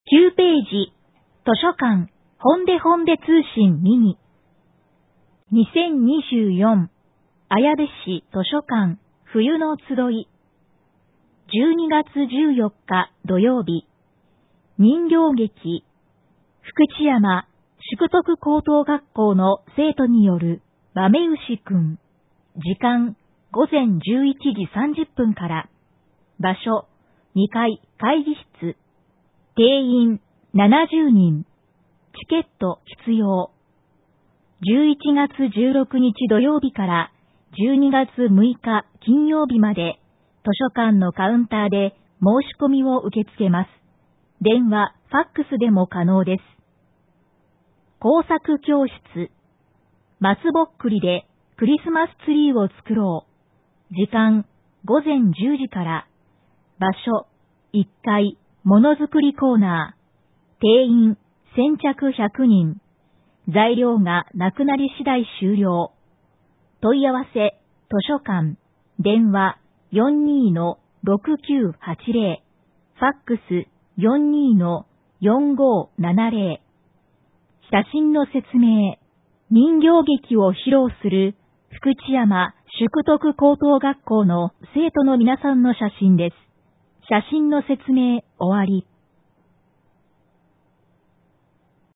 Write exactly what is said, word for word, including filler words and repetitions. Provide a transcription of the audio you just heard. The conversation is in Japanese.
きゅうページ、図書館、本で本で通信ミニ。にせんにじゅうよん、綾部市図書館、冬の集い。じゅうにがつじゅうよっか土曜日。人形劇、福知山淑徳高等学校の生徒による豆牛くん。時間、ごぜんじゅういちじさんじゅっぷんから。場所、にかい会議室。定員ななじゅうにん。チケット必要。じゅういちがつじゅうろくにち土曜日からじゅうにがつむいか金曜日まで図書館のカウンターで申し込みを受け付けます。電話、ファックスでも可能です。工作教室。松ぼっくりでクリスマスツリーを作ろう。時間、ごぜんじゅうじから。場所、いっかい、ものづくりコーナー。定員、先着ひゃくにん。材料がなくなり次第終了。問い合わせ、図書館、電話 よんにーのろくきゅうはちぜろ、ファックス よんにーのよんごーななぜろ。写真の説明。人形劇を披露する福知山淑徳高等学校の生徒の皆さんの写真です。写真の説明終わり。